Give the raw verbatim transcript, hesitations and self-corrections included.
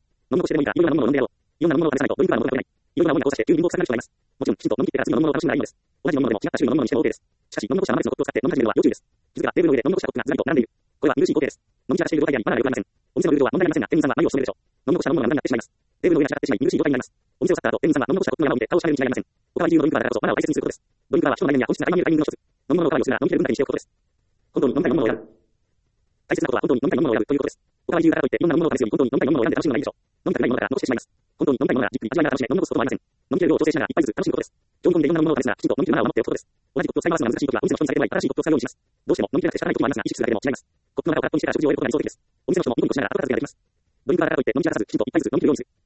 飲むとしてでもいいか、いろいろな飲むものを飲んでやろう。いろんな飲むものを試さないとドリンクバーのことが取れない。いろんなものが交差して急に貧乏くさくなる人がいます。もちろん、きちんと飲み切ってから次の飲むものを楽しんだらいいのです。同じ飲むものでも違った種類の飲むものにしても OK です。しかし、飲み残した甘夏のコップを使って飲み始めるのは要注意です。気づくが、テーブルの上で飲み残したコップがずらりと並んでいる。これは見苦しい光景です。飲み散らしている状態であり、バナナでよくありません。お店のルールは問題ありませんが、店員さんは何をしているでしょう。飲み残した飲むものが無駄になってしまいます。テーブルの上が散らかってしまい、見苦しい状態になります。お店を去った後、店員さんは飲み残したコップの山を見て顔をしかめるに違いありません。おかわり自由のドリンクバーだからこそマナーを大切にすることです。ドリンクバーは人の内面や本質が垣間見えるタイミングの一つ。飲むもののおかわりをするなら飲みきれる分だけにしておくことです。本当に飲みたい飲むものを選ぶ。大切なことは本当に飲みたい飲むものを選ぶということです。おかわり自由だからといっていろんな飲むものを試すより本当に飲みたい飲むものを選んで楽しむのがいいでしょう。飲みたくないものだから残してしまいます。本当に飲みたいものならじっくり味わいながら楽しめ、飲み残すことはありません。飲みきれる量を調整しながら一杯ずつ楽しむことです。常温でいろんな飲むものを試すならきちんと飲みきるマナーを守っておくことです。同じコップを使い回すのが難しいときはお店の人にされてはい新しいコップを使うようにします。どうしても飲みきれなくて仕方ないときもありますが意識するだけでも違います。コップの中を空っぽにしてから食事を終えることが理想的です。お店の人もニコニコしながら後片付けができます。ドリンクバーだからといって飲み散らさずきちんと一杯ずつ飲みきるようにする。